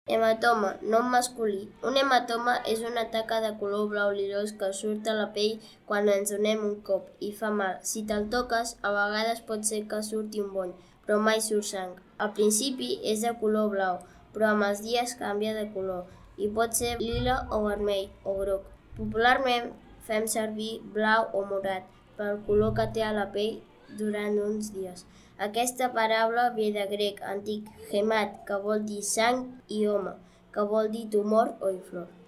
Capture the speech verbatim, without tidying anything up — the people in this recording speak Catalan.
Hematoma, nom masculí. Un hematoma és una taca de color blau lilós que surt a la pell quan ens donem un cop i fa mal. Si te'l toques, a vegades pot ser que surti un bony, però mai surt sang. Al principi és de color blau, però amb els dies canvia de color i pot ser lila o vermell o groc. Popularment fem servir blau o morat pel color que té a la pell durant uns dies. Aquesta paraula ve de grec antic hemat, que vol dir sang, i homa, que vol dir tumor o inflor.